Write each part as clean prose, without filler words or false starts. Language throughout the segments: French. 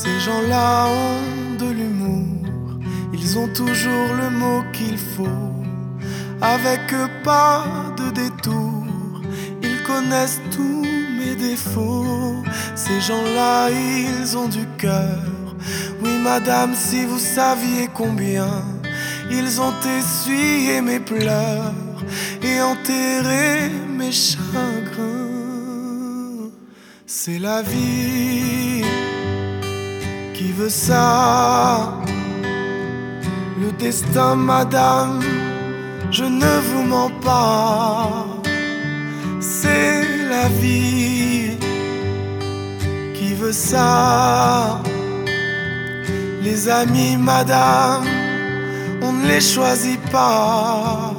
Ces gens-là ont de l'humour, ils ont toujours le mot qu'il faut. Avec eux pas de détour, ils connaissent tous mes défauts. Ces gens-là, ils ont du cœur. Oui madame, si vous saviez combien ils ont essuyé mes pleurs et enterré mes chagrins. C'est la vie qui veut ça, le destin madame, je ne vous mens pas. C'est la vie qui veut ça. Les amis madame, on ne les choisit pas.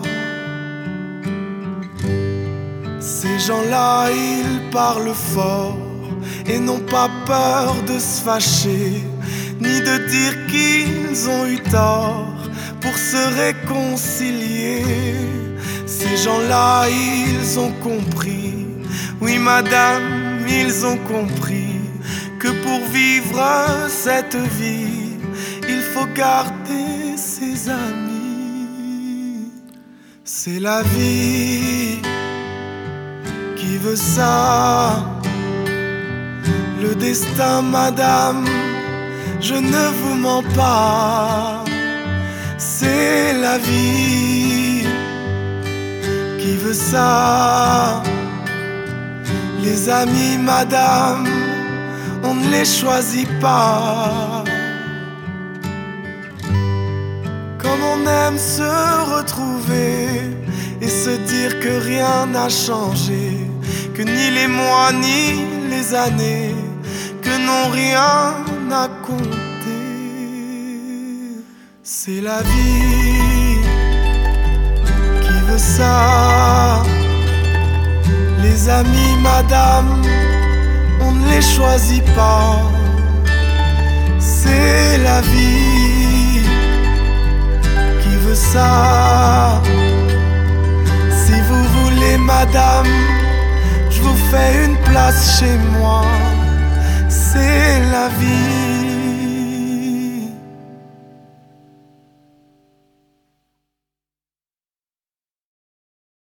Ces gens-là, ils parlent fort et n'ont pas peur de se fâcher, ni de dire qu'ils ont eu tort pour se réconcilier. Ces gens-là, ils ont compris, oui madame, ils ont compris que pour vivre cette vie, il faut garder ses amis. C'est la vie qui veut ça, le destin madame, je ne vous mens pas. C'est la vie qui veut ça. Les amis madame, on ne les choisit pas. Comme on aime se retrouver et se dire que rien n'a changé, que ni les mois ni les années, que n'ont rien à compter. C'est la vie qui veut ça. Les amis madame, on ne les choisit pas. C'est la vie qui veut ça. Si vous voulez madame, je vous fais une place chez moi. C'est la vie.